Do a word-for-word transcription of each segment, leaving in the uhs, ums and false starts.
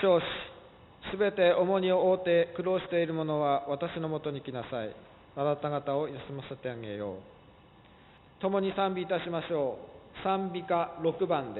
主し、すべて重荷を負って苦労している者は私のもとに来なさい。あなた方を休ませてあげよう。共に賛美いたしましょう。賛美歌ろくばんです。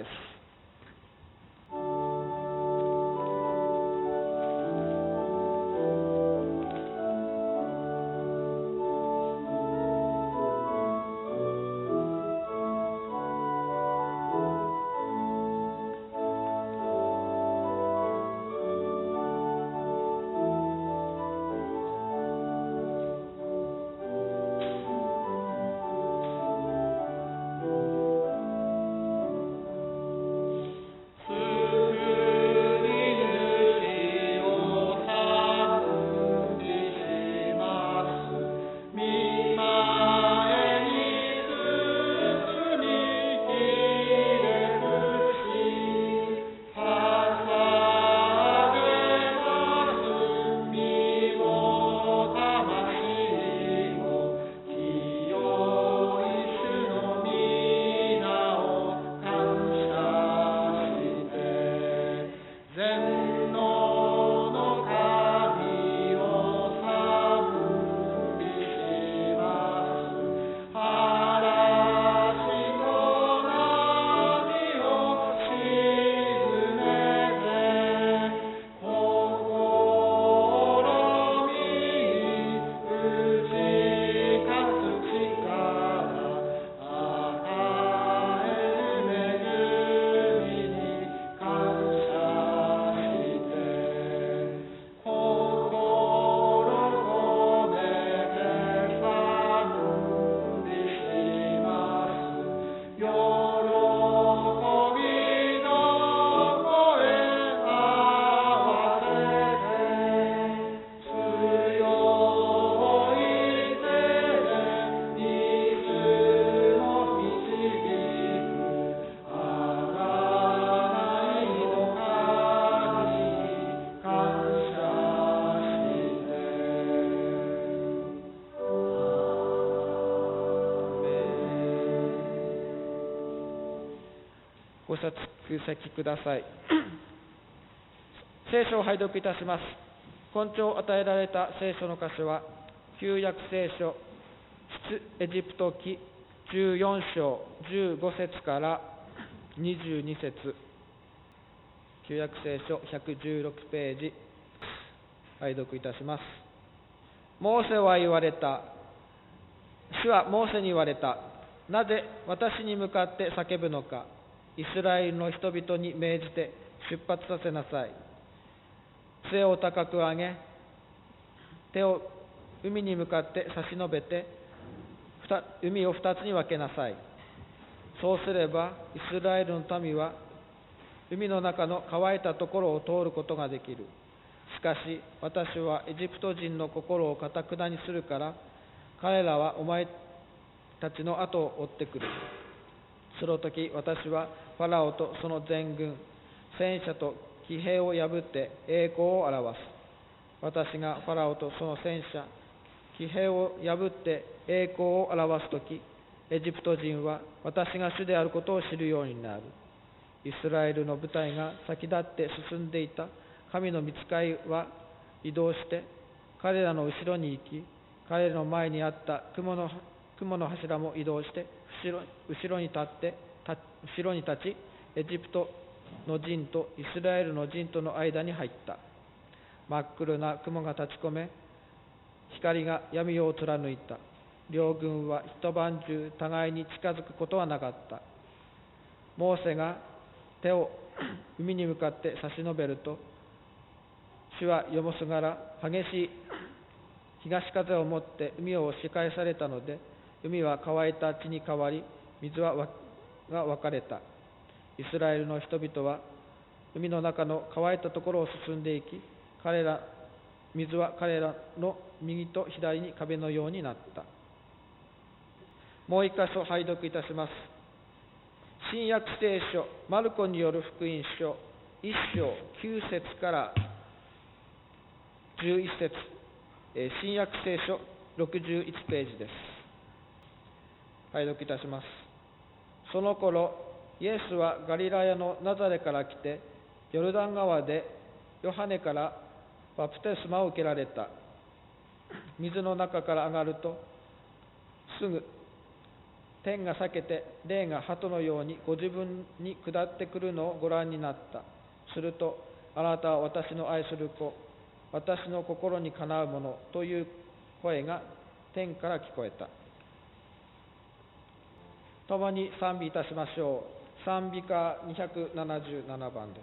ご着席ください。聖書を拝読いたします。今朝与えられた聖書の箇所は、旧約聖書出エジプト記じゅうよん章じゅうご節からにじゅうに節、旧約聖書ひゃくじゅうろくページ、拝読いたします。モーセは言われた。主はモーセに言われた。なぜ私に向かって叫ぶのか。イスラエルの人々に命じて出発させなさい。杖を高く上げ、手を海に向かって差し伸べて、海を二つに分けなさい。そうすれば、イスラエルの民は海の中の乾いたところを通ることができる。しかし、私はエジプト人の心を堅くなにするから、彼らはお前たちの後を追ってくる。その時、私はファラオとその全軍、戦車と騎兵を破って栄光を表す。私がファラオとその戦車、騎兵を破って栄光を表す時、エジプト人は私が主であることを知るようになる。イスラエルの部隊が先立って進んでいた神の御使いは移動して彼らの後ろに行き、彼らの前にあった雲の雲の柱も移動して後ろ、後ろに立って後ろに立ち、エジプトの陣とイスラエルの陣との間に入った。真っ黒な雲が立ち込め、光が闇を貫いた。両軍は一晩中互いに近づくことはなかった。モーセが手を海に向かって差し伸べると、主はよもすがら激しい東風をもって海を押し返されたので、海は乾いた地に変わり、水はが分かれた。イスラエルの人々は海の中の乾いたところを進んでいき、彼ら水は彼らの右と左に壁のようになった。もう一箇所拝読いたします。新約聖書マルコによる福音書いっ章きゅう節からじゅういち節、新約聖書ろくじゅういちページです。拝読いたします。その頃イエスはガリラヤのナザレから来て、ヨルダン川でヨハネからバプテスマを受けられた。水の中から上がると、すぐ天が裂けて霊が鳩のようにご自分に下ってくるのをご覧になった。すると、あなたは私の愛する子、私の心にかなうものという声が天から聞こえた。共に賛美いたしましょう。賛美歌にひゃくななじゅうななばんです。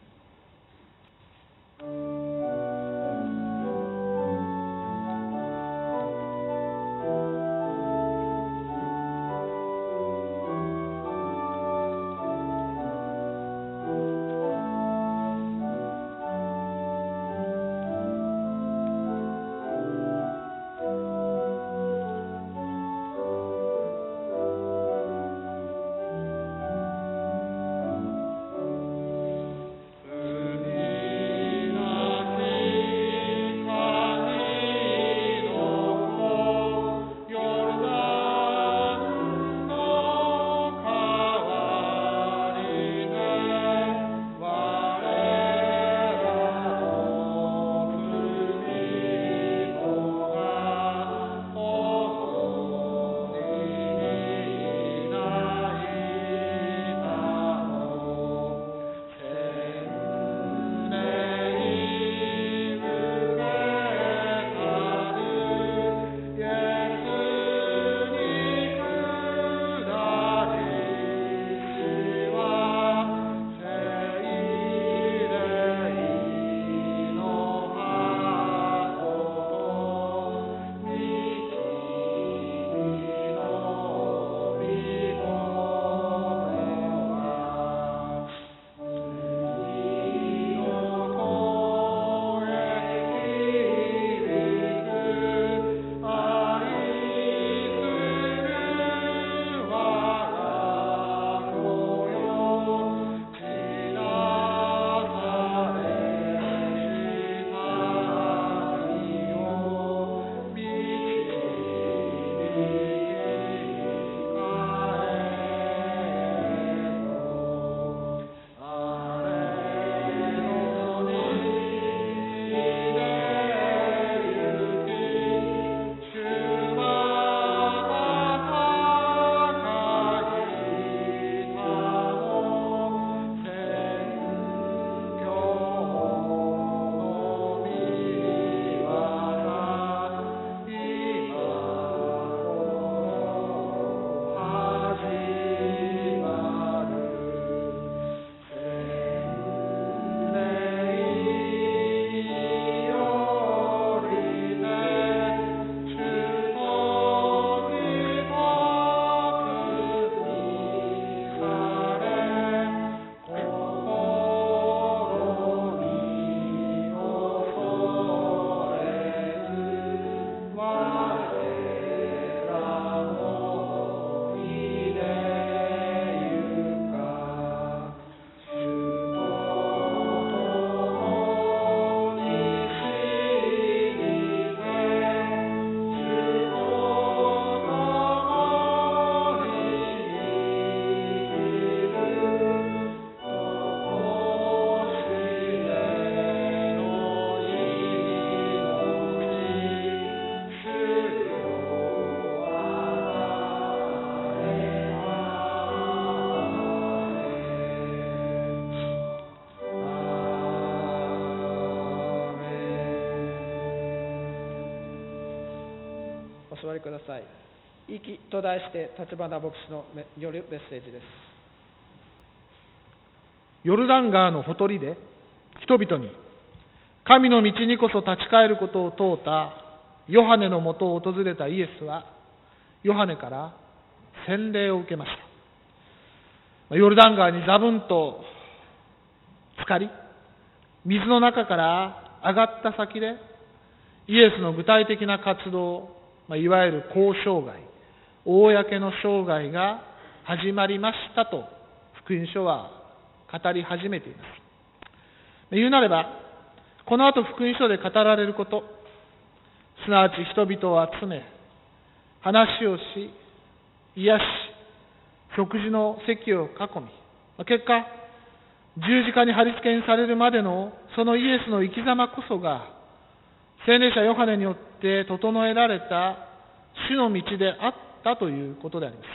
お座りください。息と題して立花牧師のによるメッセージです。 ヨルダン川のほとりで人々に神の道にこそ立ち返ることを問うたヨハネのもとを訪れたイエスは、ヨハネから洗礼を受けました。ヨルダン川にザブンと浸かり、水の中から上がった先でイエスの具体的な活動、いわゆる公生涯、公の生涯が始まりましたと福音書は語り始めています。言うなれば、この後福音書で語られること、すなわち人々を集め、話をし、癒し、食事の席を囲み、結果、十字架に貼り付けにされるまでのそのイエスの生き様こそが、聖霊者ヨハネによって整えられた主の道であったということであります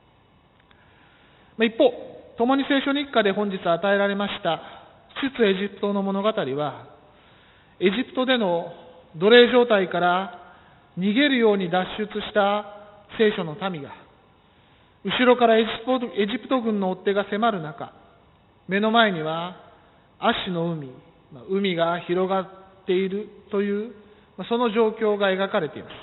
。一方、共に聖書日課で本日与えられました出エジプトの物語は、エジプトでの奴隷状態から逃げるように脱出した聖書の民が、後ろからエジプト、エジプト軍の追っ手が迫る中、目の前にはアッシュの海、海が広がっているという、その状況が描かれています。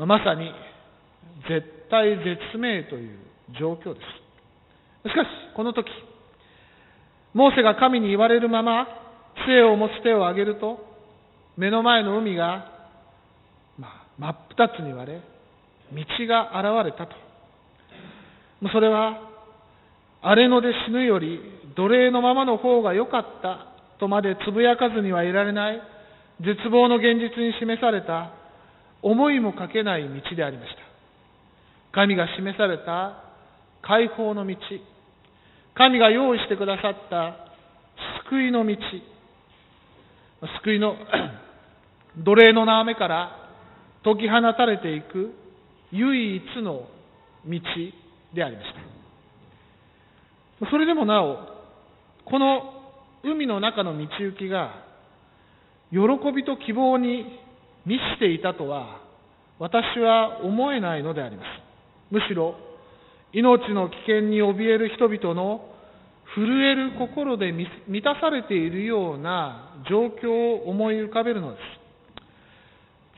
まさに絶対絶命という状況です。しかし、この時、モーセが神に言われるまま、杖を持つ手を上げると、目の前の海が、まあ、真っ二つに割れ、道が現れたと。それは、荒れ野で死ぬより奴隷のままの方が良かったとまでつぶやかずにはいられない絶望の現実に示された思いもかけない道でありました。神が示された解放の道、神が用意してくださった救いの道、救いの奴隷の縄目から解き放たれていく唯一の道でありました。それでもなお、この海の中の道行きが喜びと希望に満ちていたとは私は思えないのであります。むしろ命の危険に怯える人々の震える心で満たされているような状況を思い浮かべるのです。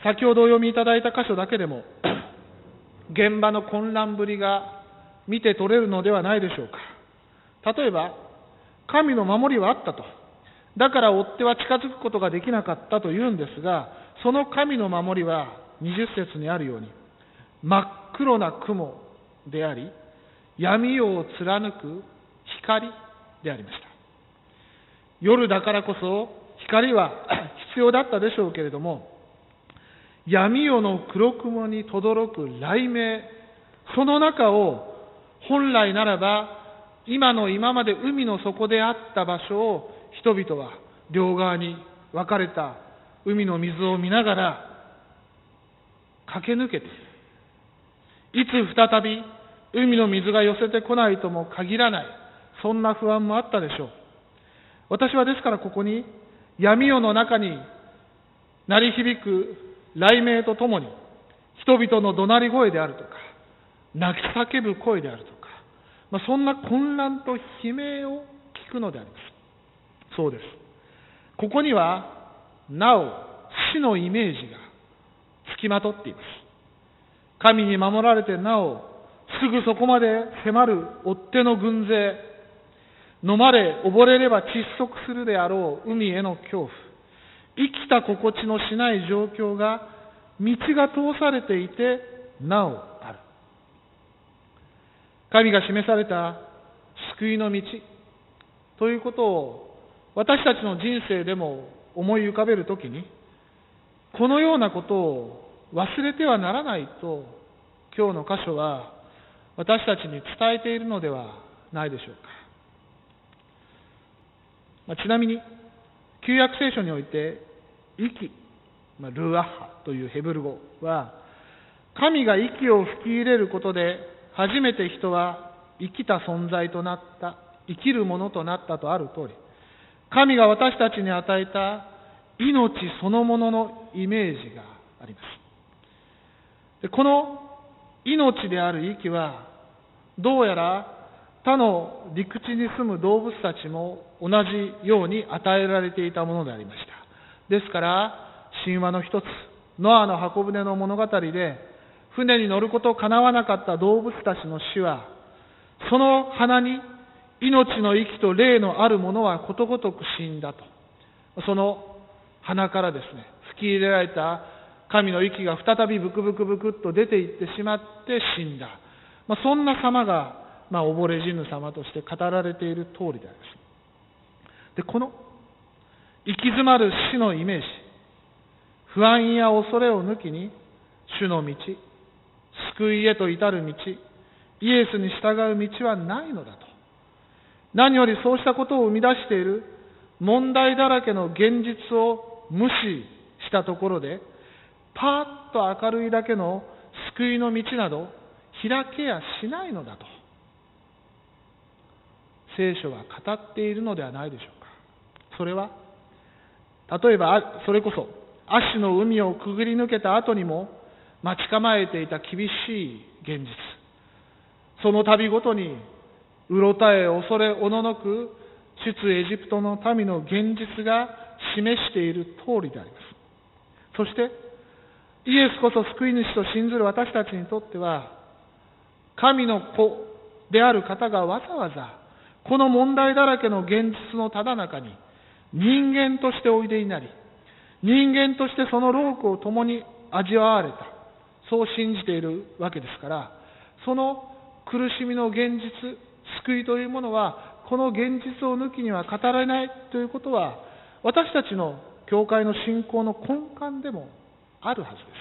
先ほどお読みいただいた箇所だけでも現場の混乱ぶりが見て取れるのではないでしょうか。例えば、神の守りはあったと。だから追っ手は近づくことができなかったというんですが、その神の守りはにじゅっ節にあるように、真っ黒な雲であり、闇夜を貫く光でありました。夜だからこそ光は必要だったでしょうけれども、闇夜の黒雲に轟く雷鳴、その中を本来ならば今の今まで海の底であった場所を人々は両側に分かれた海の水を見ながら駆け抜けていつ再び海の水が寄せてこないとも限らない、そんな不安もあったでしょう。私はですからここに闇夜の中に鳴り響く雷鳴とともに人々の怒鳴り声であるとか泣き叫ぶ声であるとか、まあ、そんな混乱と悲鳴を聞くのであります。そうです。ここにはなお死のイメージがつきまとっています。神に守られてなおすぐそこまで迫る追っ手の軍勢、飲まれ溺れれば窒息するであろう海への恐怖、生きた心地のしない状況が道が通されていてなおある。神が示された救いの道ということを私たちの人生でも思い浮かべるときに、このようなことを忘れてはならないと今日の箇所は私たちに伝えているのではないでしょうか。まあ、ちなみに旧約聖書において息、まあ、ルアッハというヘブル語は神が息を吹き入れることで初めて人は生きた存在となった、生きるものとなったとある通り、神が私たちに与えた命そのもののイメージがあります。で、この命である息はどうやら他の陸地に住む動物たちも同じように与えられていたものでありました。ですから神話の一つ、ノアの箱舟の物語で船に乗ることかなわなかった動物たちの死は、その鼻に命の息と霊のあるものはことごとく死んだと。その鼻からですね、吹き入れられた神の息が再びブクブクブクっと出ていってしまって死んだ。まあ、そんな様が、まあ、溺れ死ぬ様として語られている通りであります。で、この行き詰まる死のイメージ、不安や恐れを抜きに主の道、救いへと至る道、イエスに従う道はないのだと。何よりそうしたことを生み出している問題だらけの現実を無視したところで、パーッと明るいだけの救いの道など開けやしないのだと、聖書は語っているのではないでしょうか。それは、例えば、それこそ、アッシュの海をくぐり抜けた後にも、待ち構えていた厳しい現実。その度ごとに、うろたえ恐れおののく、出エジプトの民の現実が示している通りであります。そして、イエスこそ救い主と信ずる私たちにとっては、神の子である方がわざわざ、この問題だらけの現実のただ中に、人間としておいでになり、人間としてその労苦を共に味わわれた。そう信じているわけですから、その苦しみの現実、救いというものは、この現実を抜きには語られないということは、私たちの教会の信仰の根幹でもあるはずです。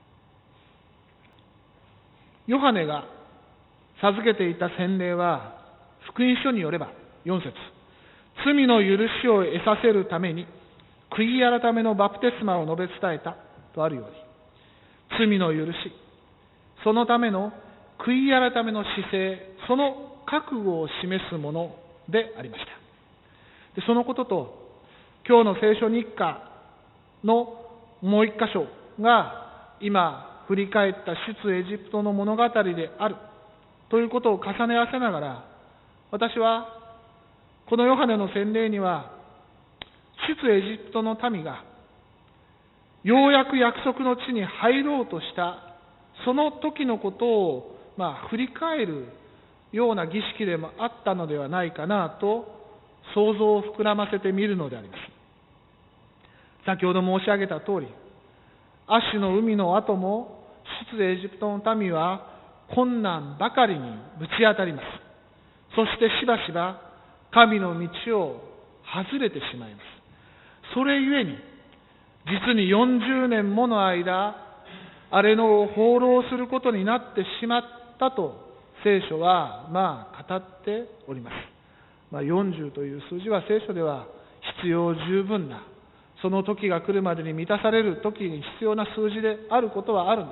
ヨハネが授けていた洗礼は、福音書によれば、よん節、罪の許しを得させるために、悔い改めのバプテスマを述べ伝えたとあるように、罪の許し、そのための悔い改めの姿勢、その覚悟を示すものでありました。でそのことと、今日の聖書日課のもう一箇所が、今振り返った出エジプトの物語であるということを重ね合わせながら、私はこのヨハネの洗礼には、出エジプトの民がようやく約束の地に入ろうとしたその時のことを、まあ、振り返るような儀式でもあったのではないかなと想像を膨らませてみるのであります。先ほど申し上げた通り、アッシュの海の後も出エジプトの民は困難ばかりにぶち当たります。そしてしばしば神の道を外れてしまいます。それゆえに、実によんじゅうねんもの間、荒れ野を放浪することになってしまったと、聖書はまあ語っております。まあ、よんじゅうという数字は聖書では必要十分な、その時が来るまでに満たされる時に必要な数字であることはあるんです。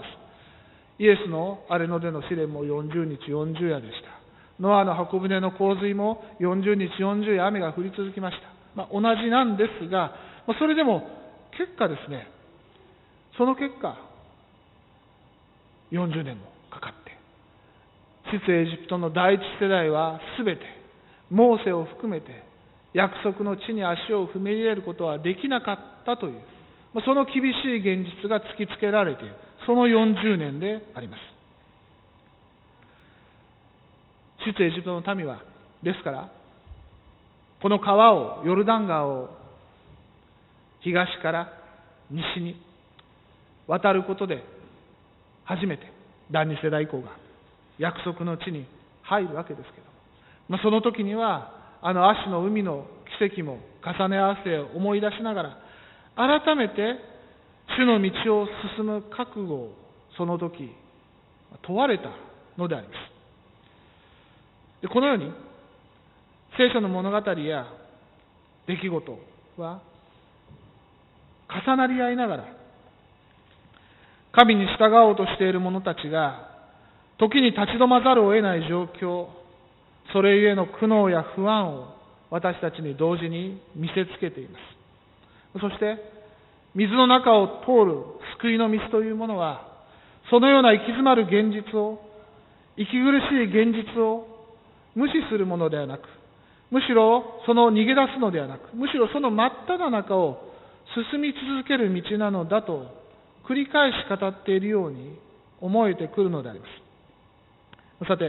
イエスの荒れ野での試練もよんじゅうにちよんじゅう夜でした。ノアの箱舟の洪水もよんじゅうにちよんじゅう夜雨が降り続きました。まあ、同じなんですが、それでも結果ですね、その結果、よんじゅうねんもかかって、出エジプトの第一世代はすべて、モーセを含めて、約束の地に足を踏み入れることはできなかったという、その厳しい現実が突きつけられている、そのよんじゅうねんであります。出エジプトの民は、ですから、この川を、ヨルダン川を、東から西に渡ることで、初めて、第二世代以降が、約束の地に入るわけですけど、まあ、その時には、あのアッシュの海の奇跡も重ね合わせを思い出しながら、改めて、主の道を進む覚悟を、その時、問われたのであります。でこのように、聖書の物語や出来事は重なり合いながら、神に従おうとしている者たちが、時に立ち止まざるを得ない状況、それゆえの苦悩や不安を私たちに同時に見せつけています。そして、水の中を通る救いの水というものは、そのような行き詰まる現実を、息苦しい現実を無視するものではなく、むしろその逃げ出すのではなく、むしろその真っ只中を進み続ける道なのだと繰り返し語っているように思えてくるのであります。さて、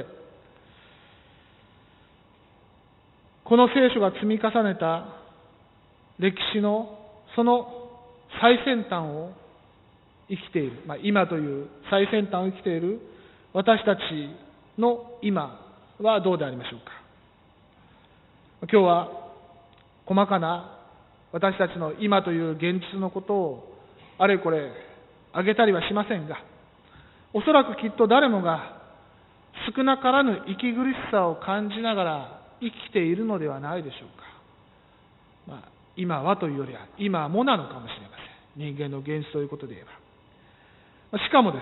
この聖書が積み重ねた歴史のその最先端を生きている、まあ、今という最先端を生きている私たちの今はどうでありましょうか。今日は細かな私たちの今という現実のことをあれこれ挙げたりはしませんが、おそらくきっと誰もが少なからぬ息苦しさを感じながら生きているのではないでしょうか。まあ、 今はというよりは今もなのかもしれません。人間の現実ということで言えば。しかもです。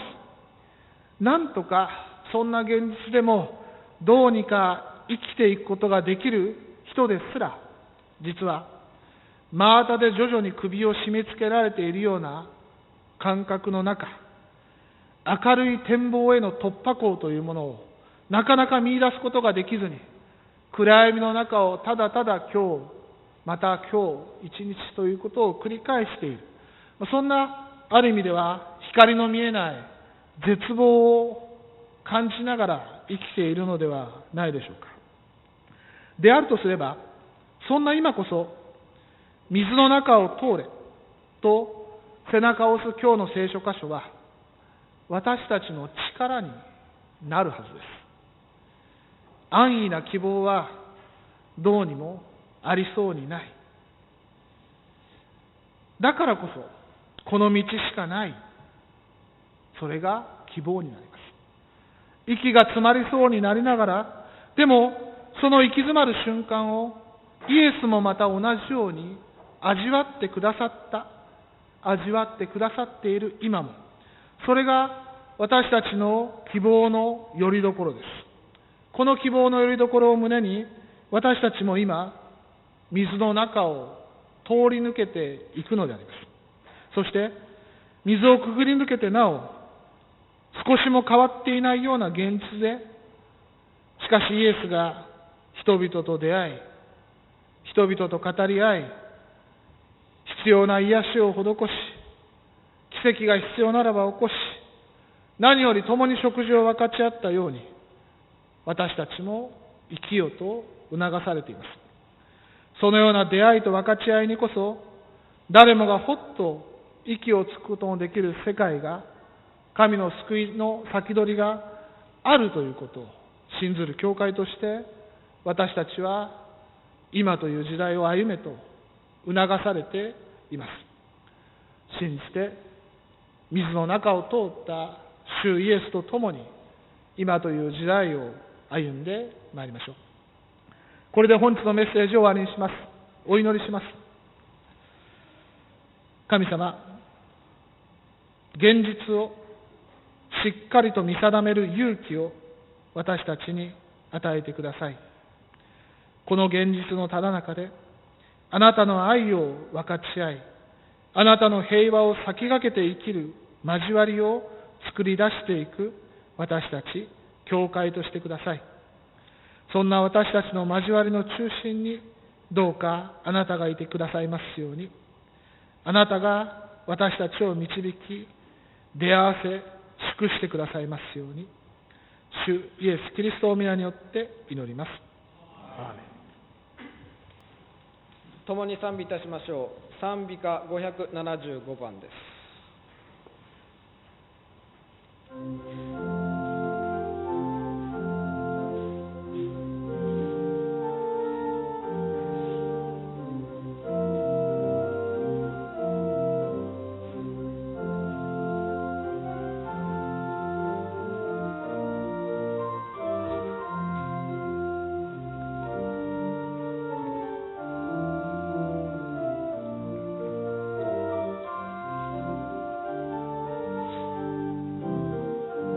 なんとかそんな現実でもどうにか生きていくことができる人ですら、実は真綿で徐々に首を締め付けられているような感覚の中、明るい展望への突破口というものをなかなか見出すことができずに、暗闇の中をただただ今日、また今日一日ということを繰り返している。そんなある意味では光の見えない絶望を感じながら生きているのではないでしょうか。であるとすれば、そんな今こそ水の中を通れと背中を押す今日の聖書箇所は私たちの力になるはずです。安易な希望はどうにもありそうにない。だからこそこの道しかない。それが希望になります。息が詰まりそうになりながら、でもその行き詰まる瞬間をイエスもまた同じように味わってくださった、味わってくださっている今も、それが私たちの希望の拠り所です。この希望の拠り所を胸に、私たちも今、水の中を通り抜けていくのであります。そして、水をくぐり抜けてなお、少しも変わっていないような現実で、しかしイエスが人々と出会い、人々と語り合い、必要な癒しを施し、奇跡が必要ならば起こし、何より共に食事を分かち合ったように、私たちも生きよと促されています。そのような出会いと分かち合いにこそ、誰もがほっと息をつくことのできる世界が、神の救いの先取りがあるということを信ずる教会として、私たちは今という時代を歩めと促されています。信じて水の中を通った主イエスと共に今という時代を歩んでまいりましょう。これで本日のメッセージを終わりにします。お祈りします。神様、現実をしっかりと見定める勇気を私たちに与えてください。この現実のただ中で、あなたの愛を分かち合い、あなたの平和を先駆けて生きる交わりを作り出していく私たち、教会としてください。そんな私たちの交わりの中心に、どうかあなたがいてくださいますように、あなたが私たちを導き、出会わせ、祝してくださいますように、主イエス・キリストの皆によって祈ります。アーメン。 共に賛美いたしましょう。賛美歌ごひゃくななじゅうごばんです。 「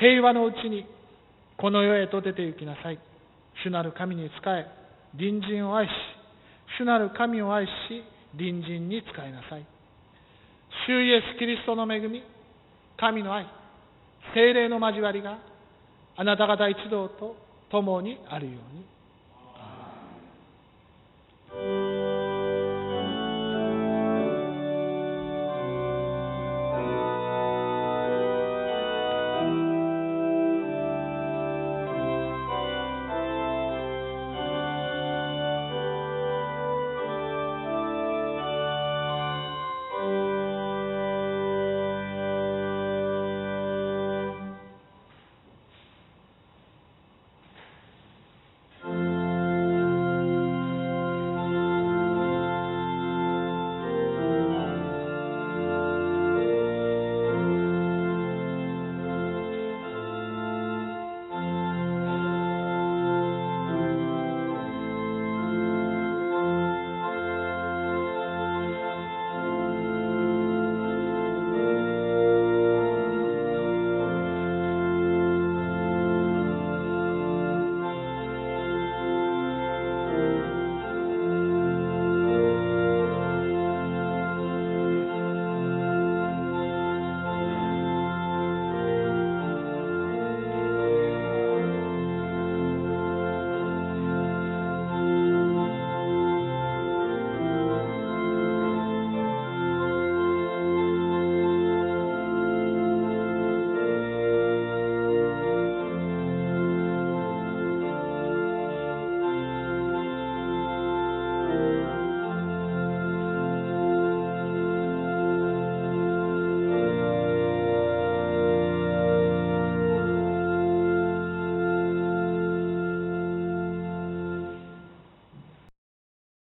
平和のうちにこの世へと出て行きなさい。主なる神に仕え、隣人を愛し、主なる神を愛し、隣人に仕えなさい。主イエス・キリストの恵み、神の愛、聖霊の交わりがあなた方一同と共にあるように。